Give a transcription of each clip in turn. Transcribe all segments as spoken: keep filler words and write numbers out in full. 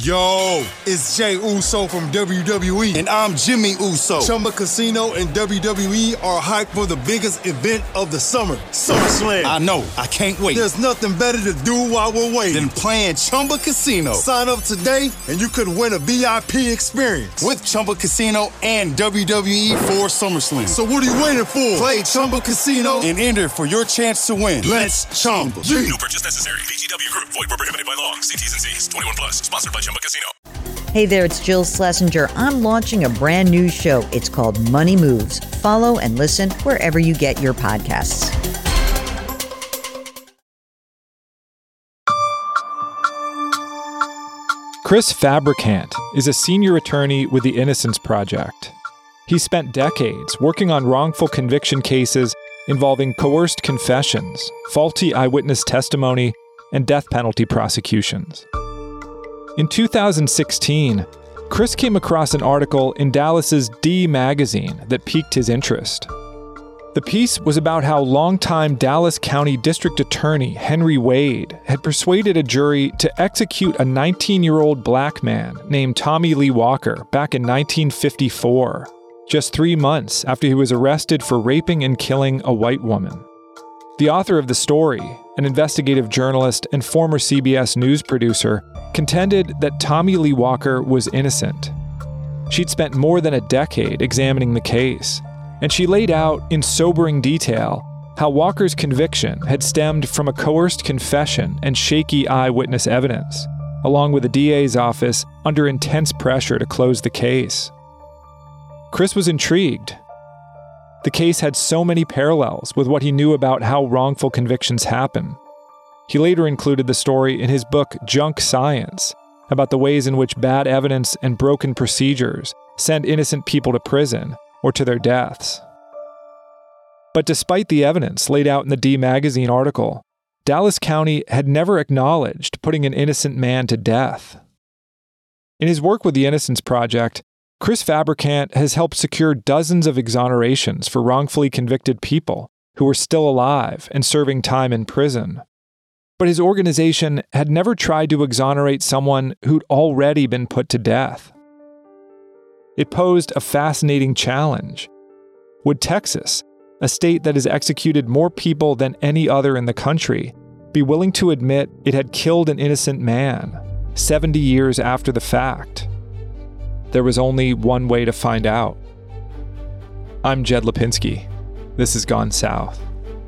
Yo, it's Jey Uso from W W E. And I'm Jimmy Uso. Chumba Casino and W W E are hyped for the biggest event of the summer, SummerSlam. I know, I can't wait. There's nothing better to do while we're waiting than playing Chumba Casino. Sign up today and you could win a V I P experience with Chumba Casino and W W E for SummerSlam. So what are you waiting for? Play Chumba Casino and enter for your chance to win. Let's Chumba. No purchase necessary. V G W Group. Void where prohibited by law. See T's and C's. twenty-one plus. Sponsored by Chumba Casino. Hey there, it's Jill Schlesinger. I'm launching a brand new show. It's called Money Moves. Follow and listen wherever you get your podcasts. Chris Fabricant is a senior attorney with the Innocence Project. He spent decades working on wrongful conviction cases involving coerced confessions, faulty eyewitness testimony, and death penalty prosecutions. In two thousand sixteen, Chris came across an article in Dallas's D magazine that piqued his interest. The piece was about how longtime Dallas County District Attorney Henry Wade had persuaded a jury to execute a nineteen-year-old black man named Tommy Lee Walker back in nineteen fifty-four, just three months after he was arrested for raping and killing a white woman. The author of the story, an investigative journalist and former C B S News producer, contended that Tommy Lee Walker was innocent. She'd spent more than a decade examining the case, and she laid out in sobering detail how Walker's conviction had stemmed from a coerced confession and shaky eyewitness evidence, along with the D A's office under intense pressure to close the case. Chris was intrigued. The case had so many parallels with what he knew about how wrongful convictions happen. He later included the story in his book Junk Science, about the ways in which bad evidence and broken procedures send innocent people to prison or to their deaths. But despite the evidence laid out in the D magazine article, Dallas County had never acknowledged putting an innocent man to death. In his work with the Innocence Project, Chris Fabricant has helped secure dozens of exonerations for wrongfully convicted people who were still alive and serving time in prison. But his organization had never tried to exonerate someone who'd already been put to death. It posed a fascinating challenge. Would Texas, a state that has executed more people than any other in the country, be willing to admit it had killed an innocent man seventy years after the fact? There was only one way to find out. I'm Jed Lipinski. This has Gone South.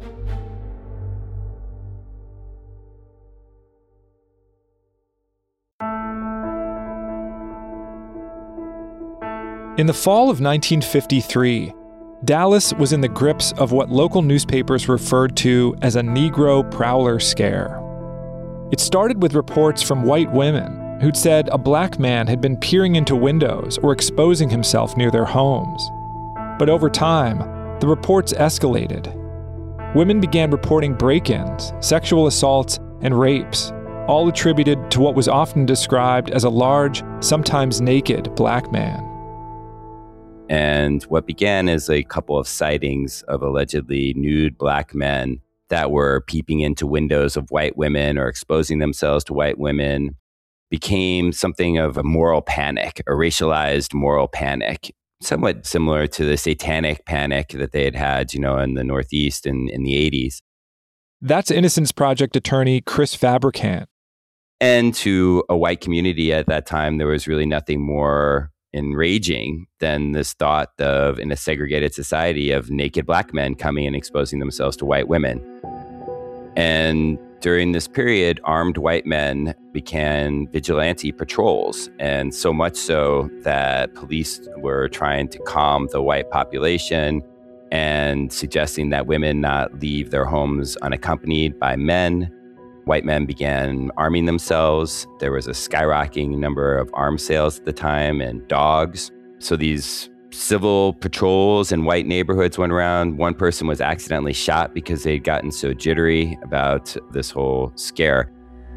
In the fall of nineteen fifty-three, Dallas was in the grips of what local newspapers referred to as a Negro Prowler scare. It started with reports from white women who'd said a black man had been peering into windows or exposing himself near their homes. But over time, the reports escalated. Women began reporting break-ins, sexual assaults, and rapes, all attributed to what was often described as a large, sometimes naked, black man. And what began as a couple of sightings of allegedly nude black men that were peeping into windows of white women or exposing themselves to white women became something of a moral panic, a racialized moral panic, somewhat similar to the satanic panic that they had had, you know, in the Northeast in, in the eighties. That's Innocence Project attorney Chris Fabricant. And to a white community at that time, there was really nothing more enraging than this thought of, in a segregated society, of naked black men coming and exposing themselves to white women. And during this period, armed white men began vigilante patrols, and so much so that police were trying to calm the white population and suggesting that women not leave their homes unaccompanied by men. White men began arming themselves. There was a skyrocketing number of arms sales at the time, and dogs. So these civil patrols in white neighborhoods went around. One person was accidentally shot because they'd gotten so jittery about this whole scare.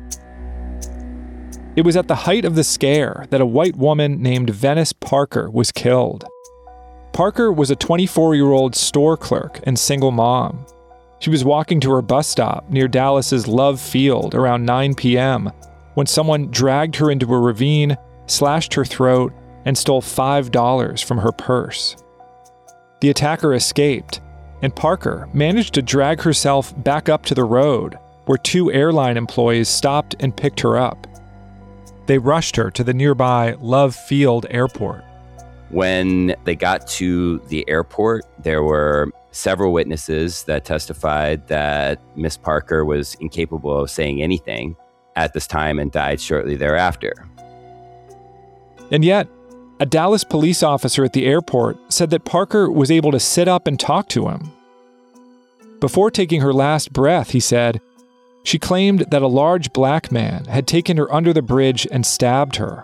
It was at the height of the scare that a white woman named Venice Parker was killed. Parker was a twenty-four-year-old store clerk and single mom. She was walking to her bus stop near Dallas's Love Field around nine p.m. when someone dragged her into a ravine, slashed her throat, and stole five dollars from her purse. The attacker escaped, and Parker managed to drag herself back up to the road, where two airline employees stopped and picked her up. They rushed her to the nearby Love Field Airport. When they got to the airport, there were several witnesses that testified that Miss Parker was incapable of saying anything at this time and died shortly thereafter. And yet, a Dallas police officer at the airport said that Parker was able to sit up and talk to him. Before taking her last breath, he said, she claimed that a large black man had taken her under the bridge and stabbed her.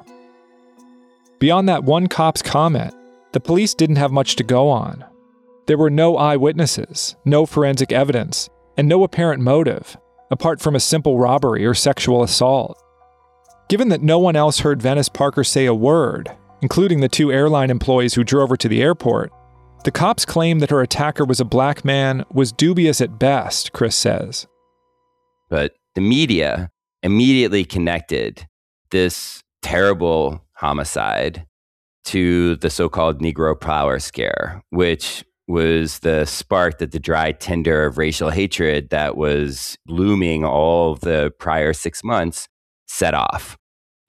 Beyond that one cop's comment, the police didn't have much to go on. There were no eyewitnesses, no forensic evidence, and no apparent motive, apart from a simple robbery or sexual assault. Given that no one else heard Venice Parker say a word, including the two airline employees who drove her to the airport, the cops' claim that her attacker was a black man was dubious at best, Chris says. But the media immediately connected this terrible homicide to the so-called Negro Prowler scare, which was the spark that the dry tinder of racial hatred that was looming all of the prior six months set off.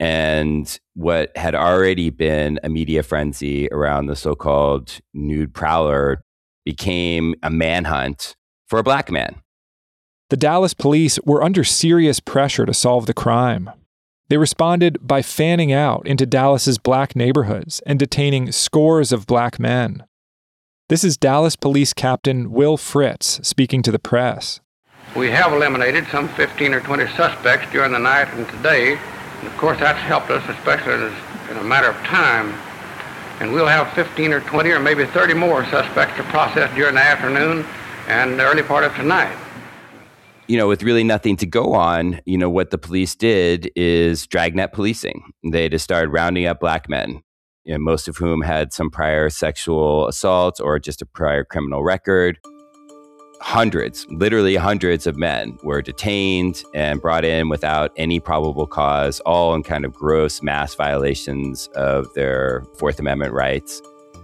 And what had already been a media frenzy around the so-called nude prowler became a manhunt for a black man. The Dallas police were under serious pressure to solve the crime. They responded by fanning out into Dallas's black neighborhoods and detaining scores of black men. This is Dallas Police Captain Will Fritz speaking to the press. We have eliminated some fifteen or twenty suspects during the night and today. And of course, that's helped us, especially in a matter of time. And we'll have fifteen or twenty or maybe thirty more suspects to process during the afternoon and the early part of tonight. You know, with really nothing to go on, you know, what the police did is dragnet policing. They just started rounding up black men, you know, most of whom had some prior sexual assaults or just a prior criminal record. Hundreds, literally hundreds of men were detained and brought in without any probable cause, all in kind of gross mass violations of their Fourth Amendment rights,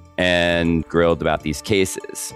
and grilled about these cases.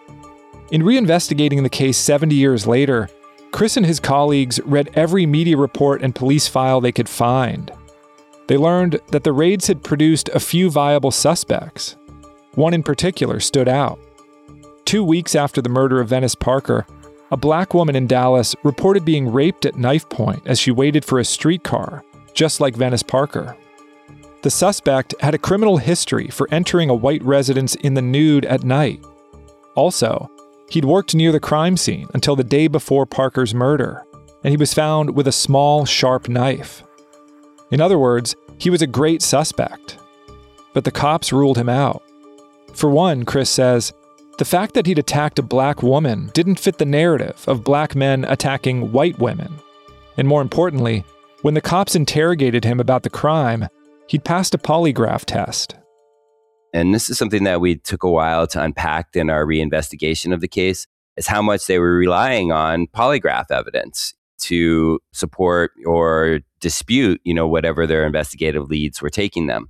In reinvestigating the case seventy years later, Chris and his colleagues read every media report and police file they could find. They learned that the raids had produced a few viable suspects. One in particular stood out. Two weeks after the murder of Venice Parker, a black woman in Dallas reported being raped at knife point as she waited for a streetcar, just like Venice Parker. The suspect had a criminal history for entering a white residence in the nude at night. Also, he'd worked near the crime scene until the day before Parker's murder, and he was found with a small, sharp knife. In other words, he was a great suspect. But the cops ruled him out. For one, Chris says, the fact that he'd attacked a black woman didn't fit the narrative of black men attacking white women. And more importantly, when the cops interrogated him about the crime, he'd passed a polygraph test. And this is something that we took a while to unpack in our reinvestigation of the case, is how much they were relying on polygraph evidence to support or dispute, you know, whatever their investigative leads were taking them.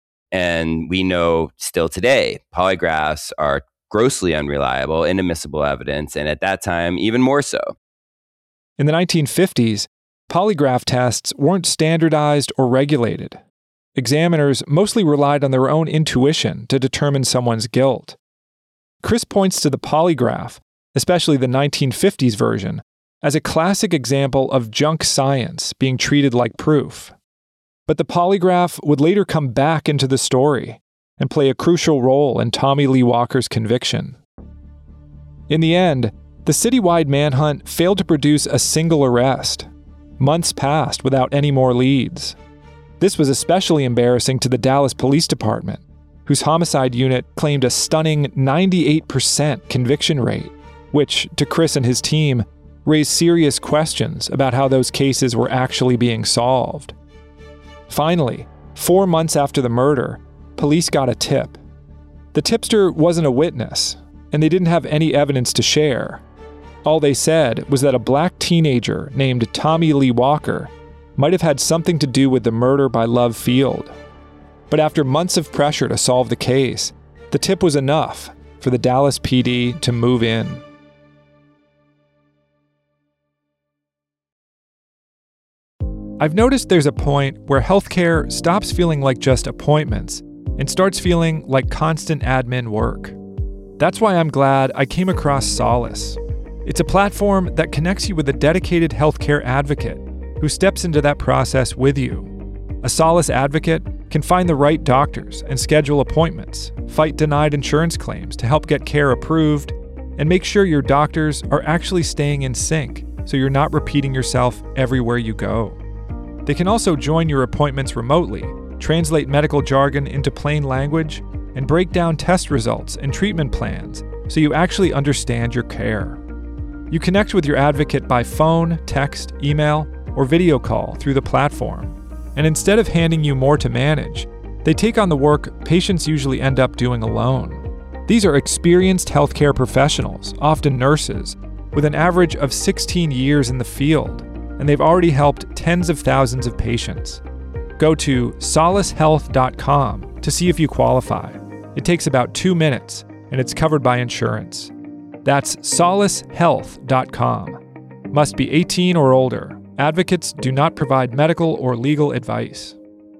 And we know still today, polygraphs are grossly unreliable, inadmissible evidence, and at that time, even more so. In the nineteen fifties, polygraph tests weren't standardized or regulated. Examiners mostly relied on their own intuition to determine someone's guilt. Chris points to the polygraph, especially the nineteen fifties version, as a classic example of junk science being treated like proof. But the polygraph would later come back into the story and play a crucial role in Tommy Lee Walker's conviction. In the end, the citywide manhunt failed to produce a single arrest. Months passed without any more leads. This was especially embarrassing to the Dallas Police Department, whose homicide unit claimed a stunning ninety-eight percent conviction rate, which, to Chris and his team, raised serious questions about how those cases were actually being solved. Finally, four months after the murder, police got a tip. The tipster wasn't a witness, and they didn't have any evidence to share. All they said was that a black teenager named Tommy Lee Walker might have had something to do with the murder by Love Field. But after months of pressure to solve the case, the tip was enough for the Dallas P D to move in. I've noticed there's a point where healthcare stops feeling like just appointments and starts feeling like constant admin work. That's why I'm glad I came across Solace. It's a platform that connects you with a dedicated healthcare advocate who steps into that process with you. A Solace advocate can find the right doctors and schedule appointments, fight denied insurance claims to help get care approved, and make sure your doctors are actually staying in sync so you're not repeating yourself everywhere you go. They can also join your appointments remotely, translate medical jargon into plain language, and break down test results and treatment plans so you actually understand your care. You connect with your advocate by phone, text, email, or video call through the platform. And instead of handing you more to manage, they take on the work patients usually end up doing alone. These are experienced healthcare professionals, often nurses, with an average of sixteen years in the field, and they've already helped tens of thousands of patients. Go to solace health dot com to see if you qualify. It takes about two minutes, and it's covered by insurance. That's solace health dot com. Must be eighteen or older. Advocates do not provide medical or legal advice.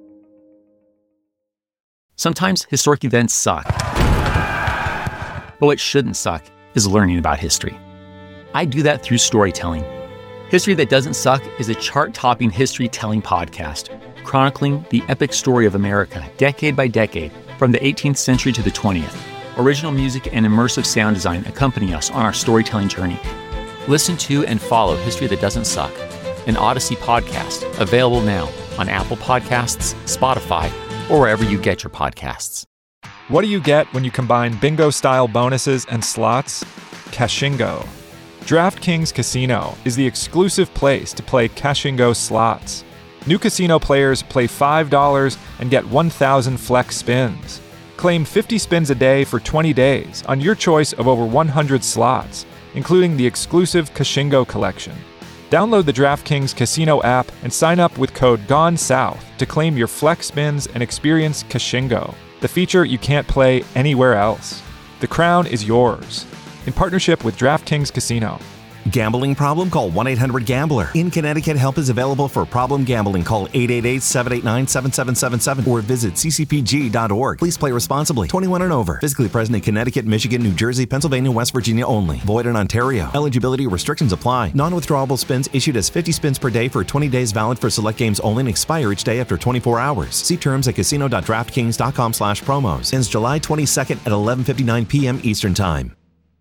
Sometimes historic events suck. But what shouldn't suck is learning about history. I do that through storytelling. History That Doesn't Suck is a chart-topping history-telling podcast, chronicling the epic story of America, decade by decade, from the eighteenth century to the twentieth. Original music and immersive sound design accompany us on our storytelling journey. Listen to and follow History That Doesn't Suck, an Odyssey podcast, available now on Apple Podcasts, Spotify, or wherever you get your podcasts. What do you get when you combine bingo-style bonuses and slots? Cashingo. DraftKings Casino is the exclusive place to play Cashingo slots. New casino players play five dollars and get one thousand flex spins. Claim fifty spins a day for twenty days on your choice of over one hundred slots, including the exclusive Cashingo collection. Download the DraftKings Casino app and sign up with code GONESOUTH to claim your flex spins and experience Cashingo, the feature you can't play anywhere else. The crown is yours. In partnership with DraftKings Casino. Gambling problem? Call one eight hundred gambler. In Connecticut, help is available for problem gambling. Call eight eight eight, seven eight nine, seven seven seven seven or visit c c p g dot org. Please play responsibly. twenty-one and over. Physically present in Connecticut, Michigan, New Jersey, Pennsylvania, West Virginia only. Void in Ontario. Eligibility restrictions apply. Non-withdrawable spins issued as fifty spins per day for twenty days, valid for select games only, and expire each day after twenty-four hours. See terms at casino dot draftkings dot com slash promos. Ends July twenty-second at eleven fifty-nine p.m. Eastern Time.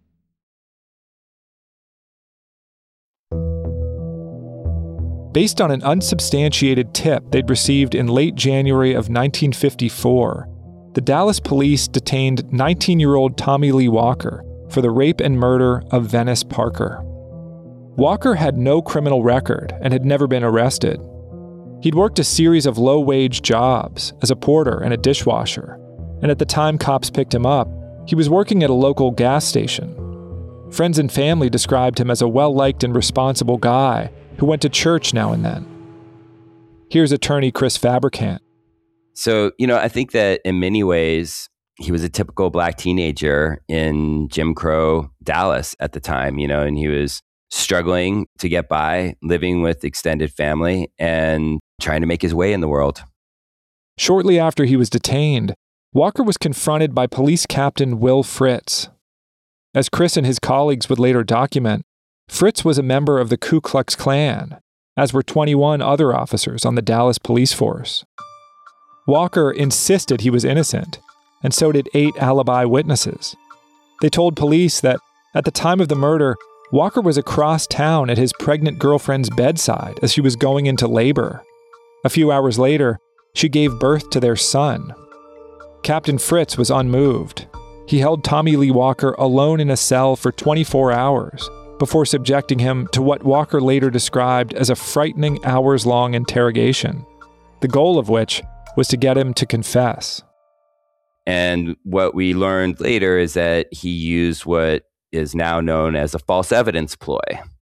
Based on an unsubstantiated tip they'd received in late January of nineteen fifty-four, the Dallas police detained nineteen-year-old Tommy Lee Walker for the rape and murder of Venice Parker. Walker had no criminal record and had never been arrested. He'd worked a series of low-wage jobs as a porter and a dishwasher, and at the time cops picked him up, he was working at a local gas station. Friends and family described him as a well-liked and responsible guy who went to church now and then. Here's attorney Chris Fabricant. So, you know, I think that in many ways, he was a typical black teenager in Jim Crow Dallas at the time, you know, and he was struggling to get by, living with extended family, and trying to make his way in the world. Shortly after he was detained, Walker was confronted by police captain Will Fritz. As Chris and his colleagues would later document, Fritz was a member of the Ku Klux Klan, as were twenty-one other officers on the Dallas police force. Walker insisted he was innocent, and so did eight alibi witnesses. They told police that, at the time of the murder, Walker was across town at his pregnant girlfriend's bedside as she was going into labor. A few hours later, she gave birth to their son. Captain Fritz was unmoved. He held Tommy Lee Walker alone in a cell for twenty-four hours, before subjecting him to what Walker later described as a frightening hours-long interrogation, the goal of which was to get him to confess. And what we learned later is that he used what is now known as a false evidence ploy.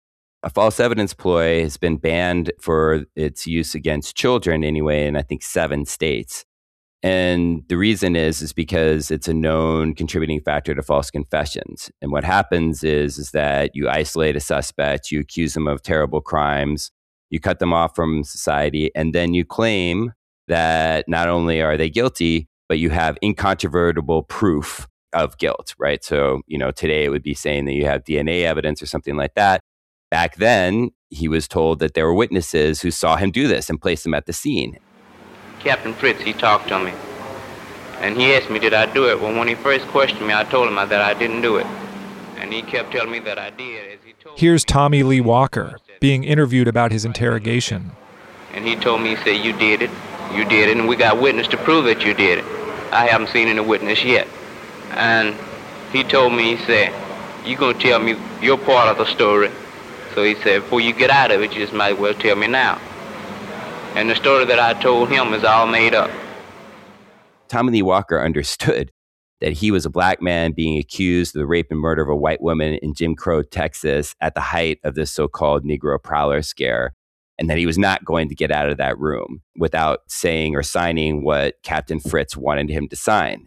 a false evidence ploy has been banned for its use against children anyway in I think seven states. And the reason is is because it's a known contributing factor to false confessions. And what happens is, is that you isolate a suspect, you accuse them of terrible crimes, you cut them off from society, and then you claim that not only are they guilty, but you have incontrovertible proof of guilt, right? So, you know, today it would be saying that you have D N A evidence or something like that. Back then, he was told that there were witnesses who saw him do this and placed him at the scene. Captain Fritz, he talked to me, and he asked me, did I do it? Well, when he first questioned me, I told him that I didn't do it, and he kept telling me that I did. As he told Here's me, Tommy Lee Walker being interviewed about his interrogation. And he told me, he said, you did it, you did it, and we got witness to prove that you did it. I haven't seen any witness yet. And he told me, he said, you're going to tell me your part of the story. So he said, before you get out of it, you just might as well tell me now. And the story that I told him is all made up. Tommy Lee Walker understood that he was a black man being accused of the rape and murder of a white woman in Jim Crow, Texas, at the height of this so-called Negro Prowler scare, and that he was not going to get out of that room without saying or signing what Captain Fritz wanted him to sign.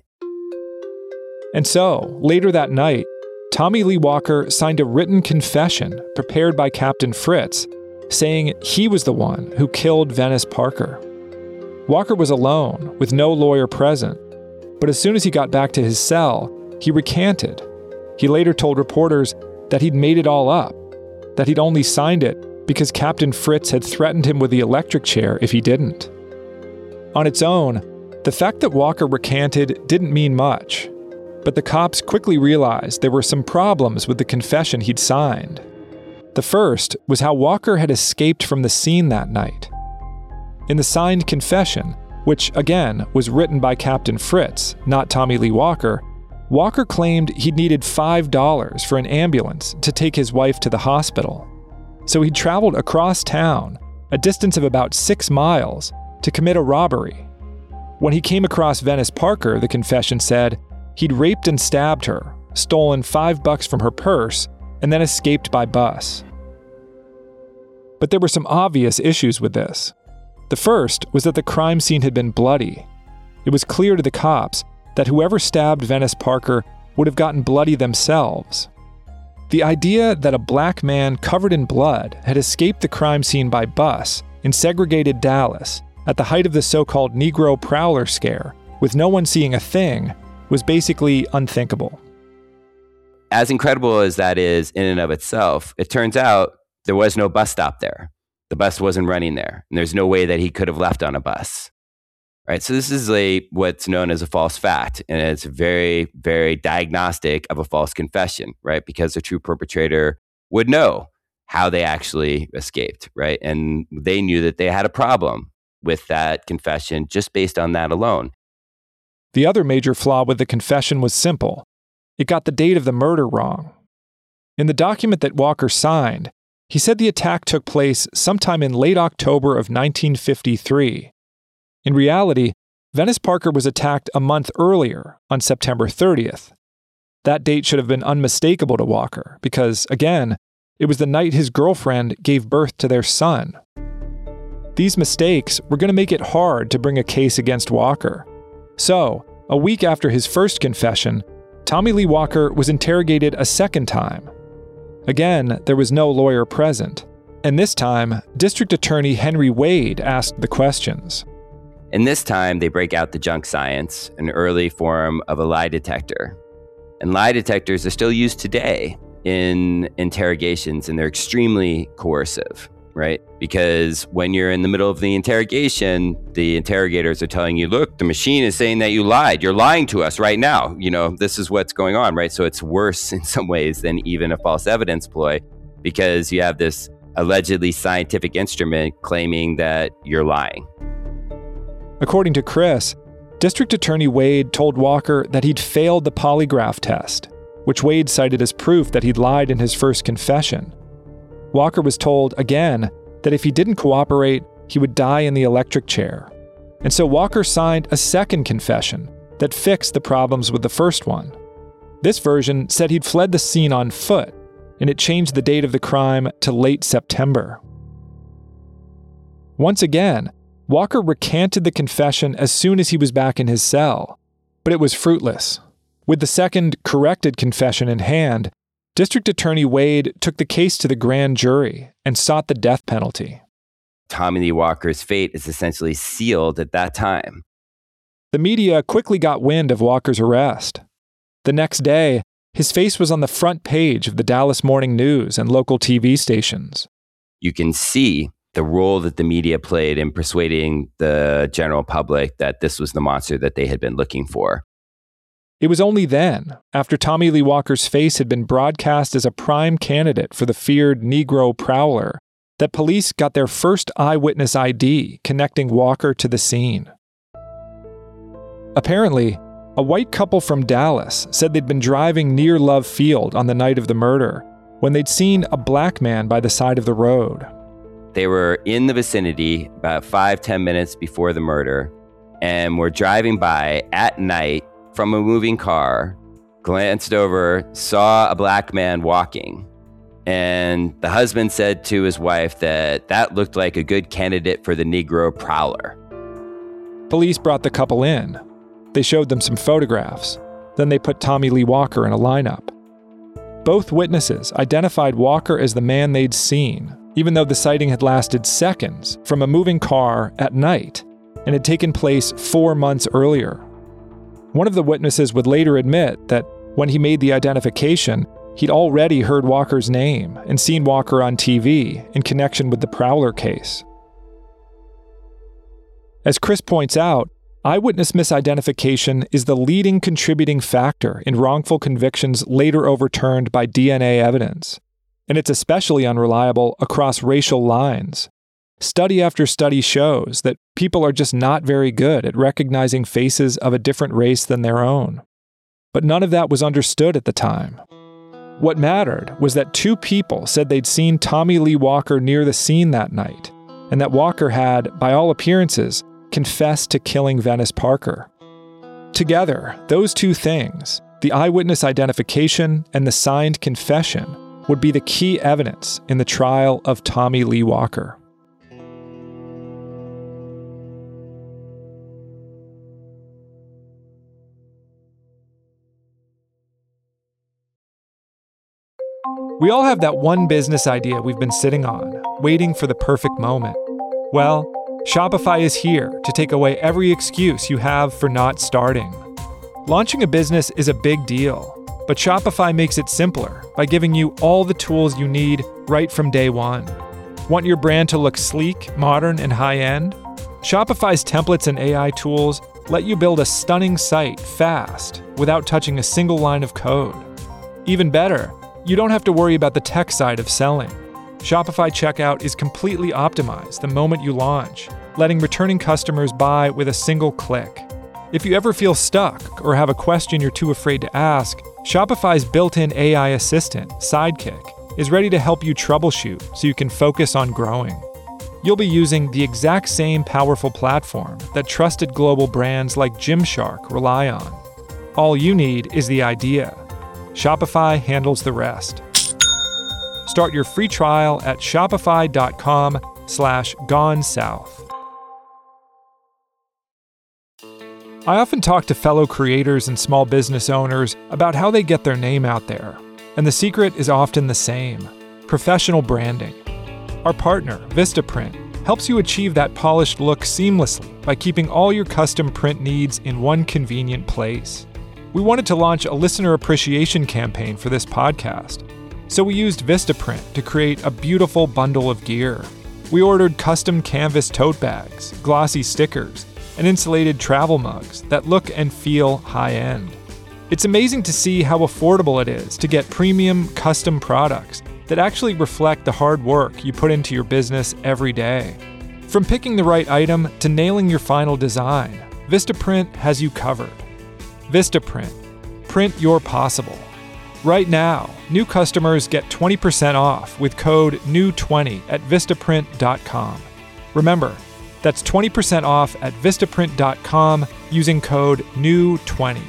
And so, later that night, Tommy Lee Walker signed a written confession prepared by Captain Fritz, saying he was the one who killed Venice Parker. Walker was alone, with no lawyer present, but as soon as he got back to his cell, he recanted. He later told reporters that he'd made it all up, that he'd only signed it because Captain Fritz had threatened him with the electric chair if he didn't. On its own, the fact that Walker recanted didn't mean much, but the cops quickly realized there were some problems with the confession he'd signed. The first was how Walker had escaped from the scene that night. In the signed confession, which again was written by Captain Fritz, not Tommy Lee Walker, Walker claimed he'd needed five dollars for an ambulance to take his wife to the hospital. So he traveled across town, a distance of about six miles, to commit a robbery. When he came across Venice Parker, the confession said, he'd raped and stabbed her, stolen five bucks from her purse, and then escaped by bus. But there were some obvious issues with this. The first was that the crime scene had been bloody. It was clear to the cops that whoever stabbed Venice Parker would have gotten bloody themselves. The idea that a black man covered in blood had escaped the crime scene by bus in segregated Dallas at the height of the so-called Negro Prowler scare, with no one seeing a thing, was basically unthinkable. As incredible as that is in and of itself, it turns out there was no bus stop there. The bus wasn't running there, and there's no way that he could have left on a bus. Right? So this is a what's known as a false fact, and it's very, very diagnostic of a false confession, right? Because the true perpetrator would know how they actually escaped, right? And they knew that they had a problem with that confession just based on that alone. The other major flaw with the confession was simple. It got the date of the murder wrong. In the document that Walker signed, he said the attack took place sometime in late October of nineteen fifty-three. In reality, Venice Parker was attacked a month earlier, on September thirtieth. That date should have been unmistakable to Walker because, again, it was the night his girlfriend gave birth to their son. These mistakes were going to make it hard to bring a case against Walker. So, a week after his first confession, Tommy Lee Walker was interrogated a second time. Again, there was no lawyer present, and this time, District Attorney Henry Wade asked the questions. And this time, they break out the junk science, an early form of a lie detector. And lie detectors are still used today in interrogations, and they're extremely coercive, right? Because when you're in the middle of the interrogation, the interrogators are telling you, look, the machine is saying that you lied. You're lying to us right now. You know, this is what's going on, right? So it's worse in some ways than even a false evidence ploy because you have this allegedly scientific instrument claiming that you're lying. According to Chris, District Attorney Wade told Walker that he'd failed the polygraph test, which Wade cited as proof that he'd lied in his first confession. Walker was told, again, that if he didn't cooperate, he would die in the electric chair. And so Walker signed a second confession that fixed the problems with the first one. This version said he'd fled the scene on foot, and it changed the date of the crime to late September. Once again, Walker recanted the confession as soon as he was back in his cell, but it was fruitless. With the second corrected confession in hand, District Attorney Wade took the case to the grand jury and sought the death penalty. Tommy Lee Walker's fate is essentially sealed at that time. The media quickly got wind of Walker's arrest. The next day, his face was on the front page of the Dallas Morning News and local T V stations. You can see the role that the media played in persuading the general public that this was the monster that they had been looking for. It was only then, after Tommy Lee Walker's face had been broadcast as a prime candidate for the feared Negro Prowler, that police got their first eyewitness I D connecting Walker to the scene. Apparently, a white couple from Dallas said they'd been driving near Love Field on the night of the murder when they'd seen a black man by the side of the road. They were in the vicinity about five, ten minutes before the murder and were driving by at night from a moving car, glanced over, saw a black man walking. And the husband said to his wife that that looked like a good candidate for the Negro Prowler. Police brought the couple in. They showed them some photographs. Then they put Tommy Lee Walker in a lineup. Both witnesses identified Walker as the man they'd seen, even though the sighting had lasted seconds from a moving car at night and had taken place four months earlier. One of the witnesses would later admit that when he made the identification, he'd already heard Walker's name and seen Walker on T V in connection with the Prowler case. As Chris points out, eyewitness misidentification is the leading contributing factor in wrongful convictions later overturned by D N A evidence, and it's especially unreliable across racial lines. Study after study shows that people are just not very good at recognizing faces of a different race than their own. But none of that was understood at the time. What mattered was that two people said they'd seen Tommy Lee Walker near the scene that night, and that Walker had, by all appearances, confessed to killing Venice Parker. Together, those two things, the eyewitness identification and the signed confession, would be the key evidence in the trial of Tommy Lee Walker. We all have that one business idea we've been sitting on, waiting for the perfect moment. Well, Shopify is here to take away every excuse you have for not starting. Launching a business is a big deal, but Shopify makes it simpler by giving you all the tools you need right from day one. Want your brand to look sleek, modern, and high-end? Shopify's templates and A I tools let you build a stunning site fast without touching a single line of code. Even better, you don't have to worry about the tech side of selling. Shopify checkout is completely optimized the moment you launch, letting returning customers buy with a single click. If you ever feel stuck or have a question you're too afraid to ask, Shopify's built-in A I assistant, Sidekick, is ready to help you troubleshoot so you can focus on growing. You'll be using the exact same powerful platform that trusted global brands like Gymshark rely on. All you need is the idea. Shopify handles the rest. Start your free trial at shopify.com slash gone south. I often talk to fellow creators and small business owners about how they get their name out there, and the secret is often the same: professional branding. Our partner, Vistaprint, helps you achieve that polished look seamlessly by keeping all your custom print needs in one convenient place. We wanted to launch a listener appreciation campaign for this podcast, so we used Vistaprint to create a beautiful bundle of gear. We ordered custom canvas tote bags, glossy stickers, and insulated travel mugs that look and feel high-end. It's amazing to see how affordable it is to get premium, custom products that actually reflect the hard work you put into your business every day. From picking the right item to nailing your final design, Vistaprint has you covered. Vistaprint. Print your possible. Right now, new customers get twenty percent off with code new twenty at vistaprint dot com. Remember, that's twenty percent off at vistaprint dot com using code new twenty.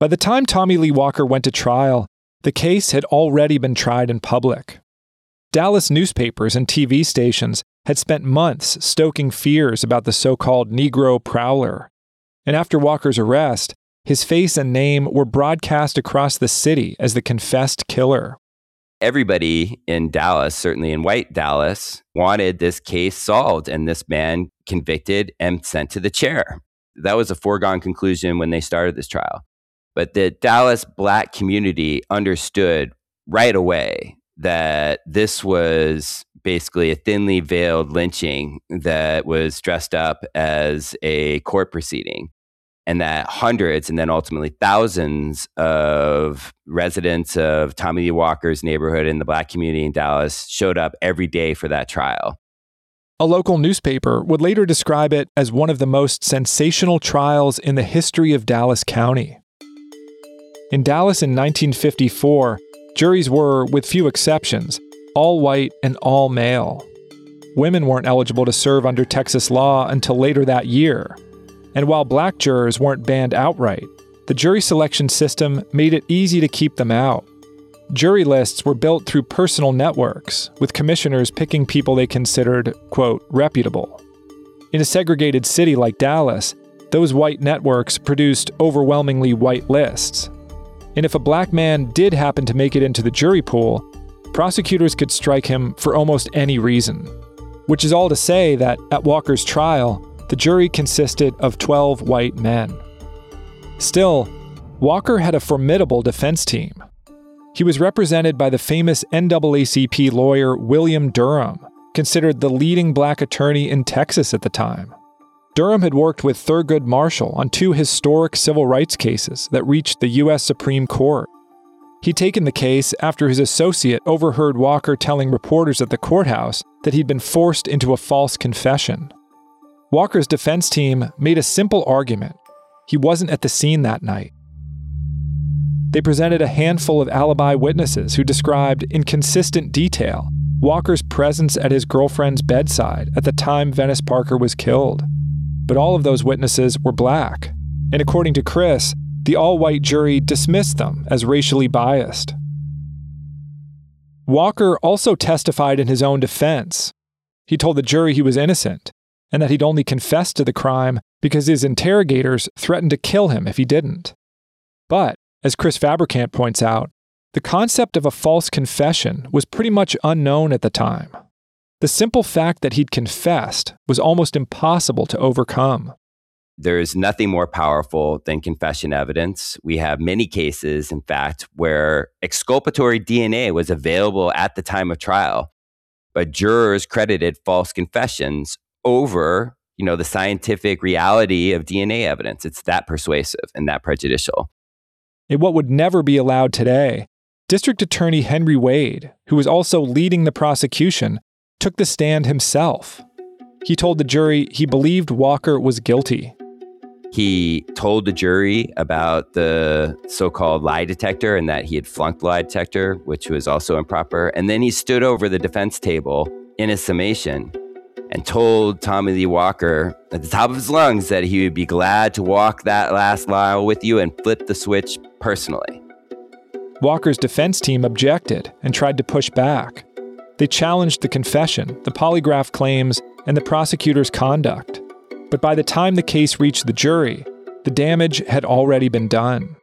By the time Tommy Lee Walker went to trial, the case had already been tried in public. Dallas newspapers and T V stations had spent months stoking fears about the so-called Negro Prowler. And after Walker's arrest, his face and name were broadcast across the city as the confessed killer. Everybody in Dallas, certainly in white Dallas, wanted this case solved and this man convicted and sent to the chair. That was a foregone conclusion when they started this trial. But the Dallas black community understood right away that this was basically a thinly veiled lynching that was dressed up as a court proceeding, and that hundreds and then ultimately thousands of residents of Tommy Lee Walker's neighborhood in the black community in Dallas showed up every day for that trial. A local newspaper would later describe it as one of the most sensational trials in the history of Dallas County. In Dallas in nineteen fifty-four, juries were, with few exceptions, all white and all male. Women weren't eligible to serve under Texas law until later that year. And while black jurors weren't banned outright, the jury selection system made it easy to keep them out. Jury lists were built through personal networks, with commissioners picking people they considered, quote, reputable. In a segregated city like Dallas, those white networks produced overwhelmingly white lists. And if a black man did happen to make it into the jury pool, prosecutors could strike him for almost any reason. Which is all to say that at Walker's trial, the jury consisted of twelve white men. Still, Walker had a formidable defense team. He was represented by the famous N double A C P lawyer William Durham, considered the leading black attorney in Texas at the time. Durham had worked with Thurgood Marshall on two historic civil rights cases that reached the U S Supreme Court. He'd taken the case after his associate overheard Walker telling reporters at the courthouse that he'd been forced into a false confession. Walker's defense team made a simple argument. He wasn't at the scene that night. They presented a handful of alibi witnesses who described in consistent detail Walker's presence at his girlfriend's bedside at the time Venice Parker was killed. But all of those witnesses were black, and according to Chris, the all-white jury dismissed them as racially biased. Walker also testified in his own defense. He told the jury he was innocent, and that he'd only confessed to the crime because his interrogators threatened to kill him if he didn't. But, as Chris Fabricant points out, the concept of a false confession was pretty much unknown at the time. The simple fact that he'd confessed was almost impossible to overcome. There's nothing more powerful than confession evidence. We have many cases, in fact, where exculpatory D N A was available at the time of trial, but jurors credited false confessions over, you know, the scientific reality of D N A evidence. It's that persuasive and that prejudicial. In what would never be allowed today, District Attorney Henry Wade, who was also leading the prosecution, took the stand himself. He told the jury he believed Walker was guilty. He told the jury about the so-called lie detector and that he had flunked lie detector, which was also improper. And then he stood over the defense table in his summation and told Tommy Lee Walker at the top of his lungs that he would be glad to walk that last mile with you and flip the switch personally. Walker's defense team objected and tried to push back. They challenged the confession, the polygraph claims, and the prosecutor's conduct. But by the time the case reached the jury, the damage had already been done.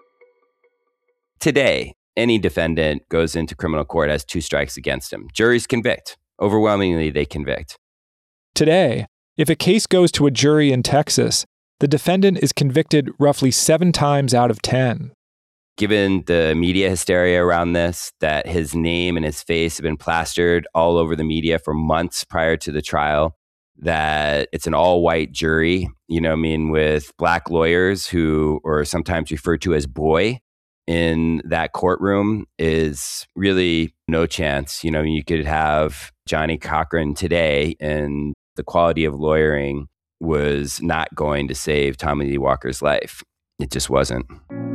Today, any defendant goes into criminal court has two strikes against him. Juries convict. Overwhelmingly, they convict. Today, if a case goes to a jury in Texas, the defendant is convicted roughly seven times out of ten. Given the media hysteria around this, that his name and his face have been plastered all over the media for months prior to the trial, that it's an all-white jury, you know, I mean, with black lawyers who are sometimes referred to as boy in that courtroom, is really no chance. You know, you could have Johnny Cochran today, and the quality of lawyering was not going to save Tommy Lee Walker's life. It just wasn't.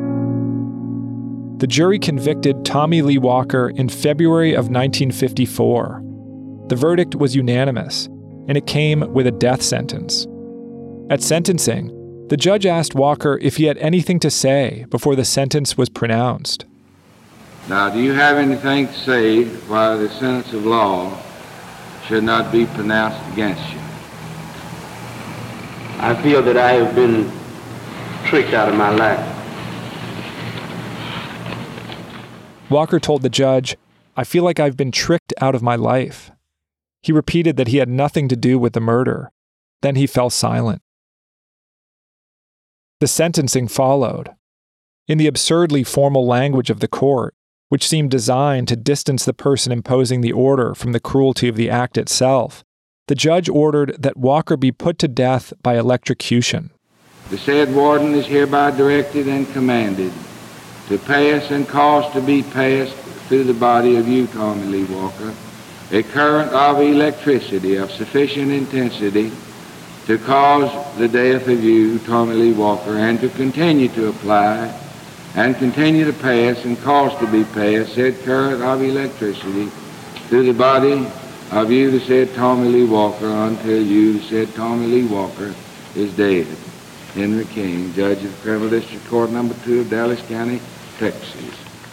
The jury convicted Tommy Lee Walker in February of nineteen fifty-four. The verdict was unanimous, and it came with a death sentence. At sentencing, the judge asked Walker if he had anything to say before the sentence was pronounced. Now, do you have anything to say why the sentence of law should not be pronounced against you? I feel that I have been tricked out of my life. Walker told the judge, "I feel like I've been tricked out of my life." He repeated that he had nothing to do with the murder. Then he fell silent. The sentencing followed. In the absurdly formal language of the court, which seemed designed to distance the person imposing the order from the cruelty of the act itself, the judge ordered that Walker be put to death by electrocution. The said warden is hereby directed and commanded to pass and cause to be passed through the body of you, Tommy Lee Walker, a current of electricity of sufficient intensity to cause the death of you, Tommy Lee Walker, and to continue to apply and continue to pass and cause to be passed said current of electricity through the body of you, the said Tommy Lee Walker, until you, the said Tommy Lee Walker, is dead. Henry King, Judge of the Criminal District Court Number Two of Dallas County, Texas.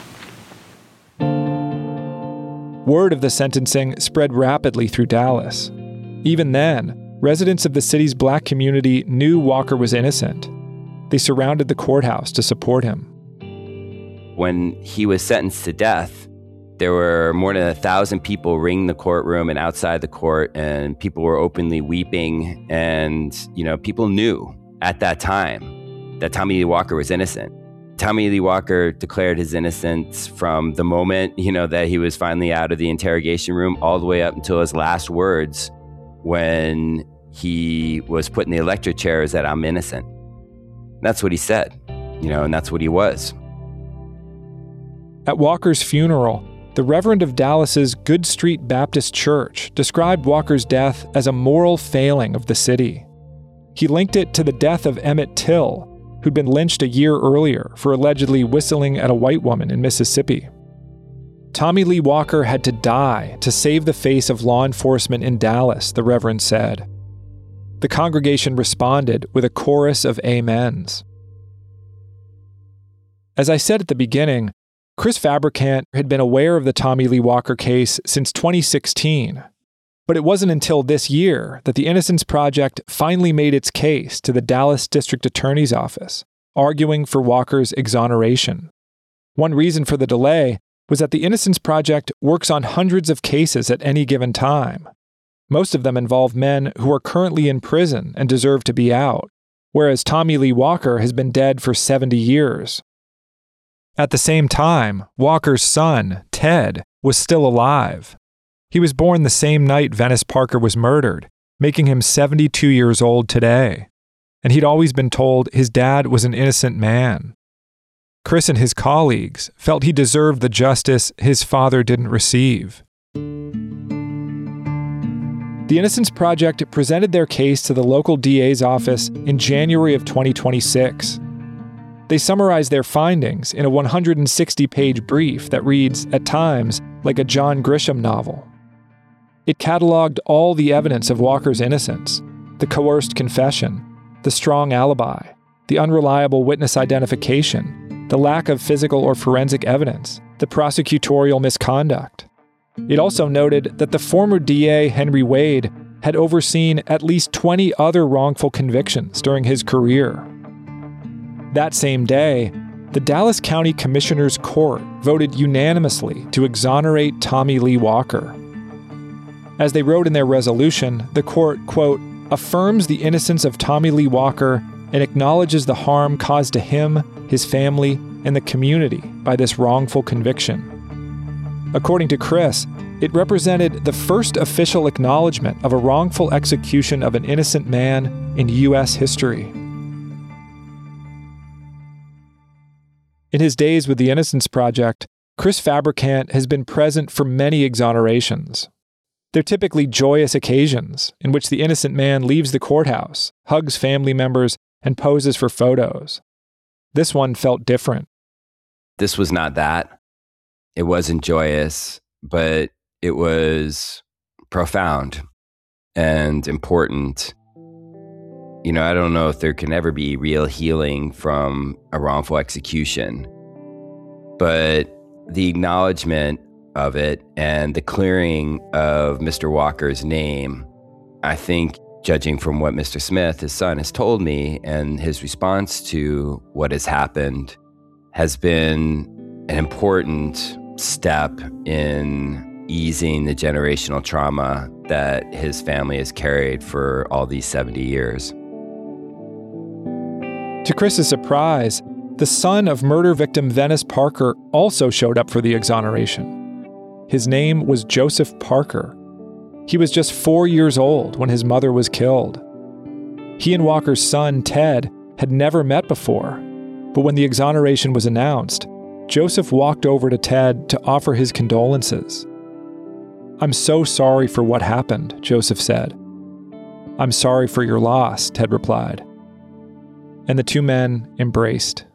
Word of the sentencing spread rapidly through Dallas. Even then, residents of the city's black community knew Walker was innocent. They surrounded the courthouse to support him. When he was sentenced to death, there were more than a thousand people ringing the courtroom and outside the court, and people were openly weeping. And, you know, people knew at that time that Tommy Lee Walker was innocent. Tommy Lee Walker declared his innocence from the moment, you know, that he was finally out of the interrogation room all the way up until his last words when he was put in the electric chair, is that I'm innocent. That's what he said, you know, and that's what he was. At Walker's funeral, the Reverend of Dallas's Good Street Baptist Church described Walker's death as a moral failing of the city. He linked it to the death of Emmett Till, who'd been lynched a year earlier for allegedly whistling at a white woman in Mississippi. Tommy Lee Walker had to die to save the face of law enforcement in Dallas, the Reverend said. The congregation responded with a chorus of amens. As I said at the beginning, Chris Fabricant had been aware of the Tommy Lee Walker case since twenty sixteen, but it wasn't until this year that the Innocence Project finally made its case to the Dallas District Attorney's Office, arguing for Walker's exoneration. One reason for the delay was that the Innocence Project works on hundreds of cases at any given time. Most of them involve men who are currently in prison and deserve to be out, whereas Tommy Lee Walker has been dead for seventy years. At the same time, Walker's son, Ted, was still alive. He was born the same night Venice Parker was murdered, making him seventy-two years old today. And he'd always been told his dad was an innocent man. Chris and his colleagues felt he deserved the justice his father didn't receive. The Innocence Project presented their case to the local D A's office in January of twenty twenty-six. They summarized their findings in a one hundred sixty page brief that reads, at times, like a John Grisham novel. It cataloged all the evidence of Walker's innocence, the coerced confession, the strong alibi, the unreliable witness identification, the lack of physical or forensic evidence, the prosecutorial misconduct. It also noted that the former D A, Henry Wade, had overseen at least twenty other wrongful convictions during his career. That same day, the Dallas County Commissioner's Court voted unanimously to exonerate Tommy Lee Walker. As they wrote in their resolution, the court, quote, affirms the innocence of Tommy Lee Walker and acknowledges the harm caused to him, his family, and the community by this wrongful conviction. According to Chris, it represented the first official acknowledgement of a wrongful execution of an innocent man in U S history. In his days with the Innocence Project, Chris Fabricant has been present for many exonerations. They're typically joyous occasions in which the innocent man leaves the courthouse, hugs family members, and poses for photos. This one felt different. This was not that. It wasn't joyous, but it was profound and important. you know, I don't know if there can ever be real healing from a wrongful execution, but the acknowledgement of it and the clearing of Mister Walker's name, I think, judging from what Mister Smith, his son, has told me and his response to what has happened, has been an important step in easing the generational trauma that his family has carried for all these seventy years. To Chris's surprise, the son of murder victim Venice Parker also showed up for the exoneration. His name was Joseph Parker. He was just four years old when his mother was killed. He and Walker's son, Ted, had never met before, but when the exoneration was announced, Joseph walked over to Ted to offer his condolences. "I'm so sorry for what happened," Joseph said. "I'm sorry for your loss," Ted replied. And the two men embraced.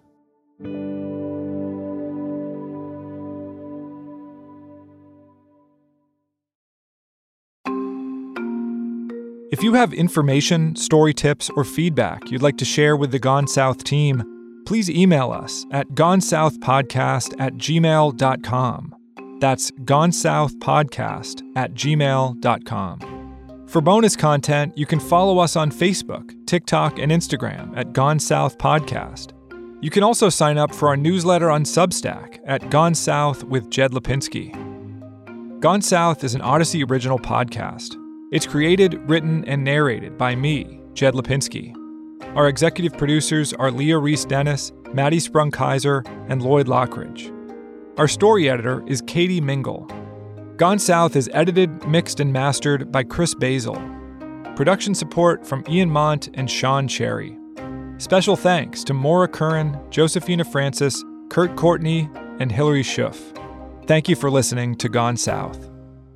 If you have information, story tips, or feedback you'd like to share with the Gone South team, please email us at gonesouthpodcast at gmail dot com. That's gonesouthpodcast at gmail dot com. For bonus content, you can follow us on Facebook, TikTok, and Instagram at Gone South Podcast. You can also sign up for our newsletter on Substack at Gone South with Jed Lipinski. Gone South is an Odyssey original podcast. It's created, written, and narrated by me, Jed Lipinski. Our executive producers are Leah Reese-Dennis, Maddie Sprung-Kaiser, and Lloyd Lockridge. Our story editor is Katie Mingle. Gone South is edited, mixed, and mastered by Chris Basil. Production support from Ian Mont and Sean Cherry. Special thanks to Maura Curran, Josephina Francis, Kurt Courtney, and Hillary Schuff. Thank you for listening to Gone South.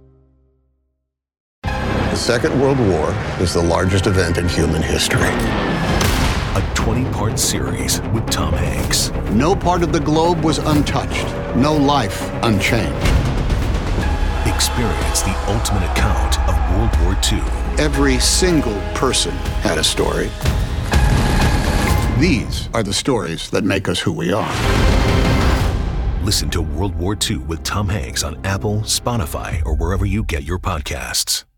The Second World War is the largest event in human history. A twenty-part series with Tom Hanks. No part of the globe was untouched. No life unchanged. Experience the ultimate account of World War Two. Every single person had a story. These are the stories that make us who we are. Listen to World War Two with Tom Hanks on Apple, Spotify, or wherever you get your podcasts.